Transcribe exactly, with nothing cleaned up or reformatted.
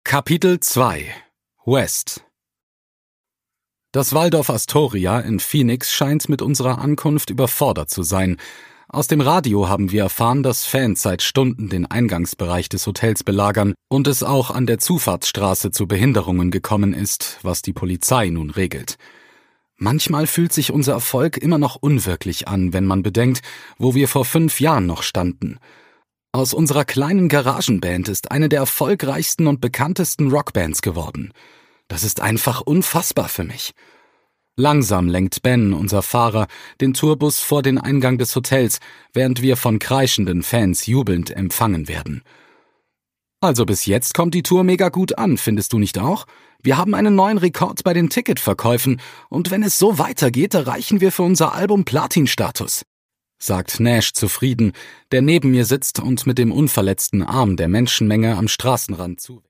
Kapitel zwei West. Das Waldorf Astoria in Phoenix scheint mit unserer Ankunft überfordert zu sein. Aus dem Radio haben wir erfahren, dass Fans seit Stunden den Eingangsbereich des Hotels belagern und es auch an der Zufahrtsstraße zu Behinderungen gekommen ist, was die Polizei nun regelt. Manchmal fühlt sich unser Erfolg immer noch unwirklich an, wenn man bedenkt, wo wir vor fünf Jahren noch standen. Aus unserer kleinen Garagenband ist eine der erfolgreichsten und bekanntesten Rockbands geworden. Das ist einfach unfassbar für mich. Langsam lenkt Ben, unser Fahrer, den Tourbus vor den Eingang des Hotels, während wir von kreischenden Fans jubelnd empfangen werden. Also bis jetzt kommt die Tour mega gut an, findest du nicht auch? Wir haben einen neuen Rekord bei den Ticketverkäufen und wenn es so weitergeht, erreichen wir für unser Album Platin-Status, sagt Nash zufrieden, der neben mir sitzt und mit dem unverletzten Arm der Menschenmenge am Straßenrand zu.